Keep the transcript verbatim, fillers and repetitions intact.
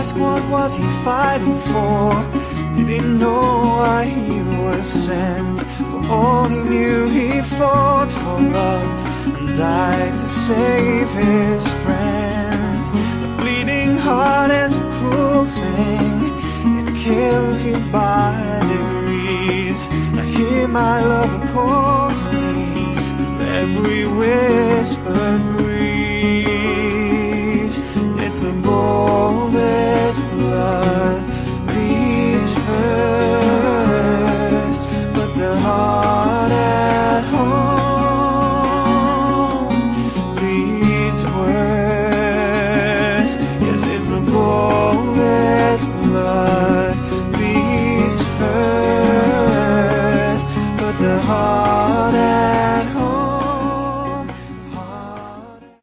ask what was he fighting for? Did he know why he was sent? For all he knew, he fought for love and died to save his friends. A bleeding heart is a cruel thing, it kills you by degrees. I hear my lover call to me with every whispered breeze. It's the boldest blood beats first, but the heart at home beats worse. Yes,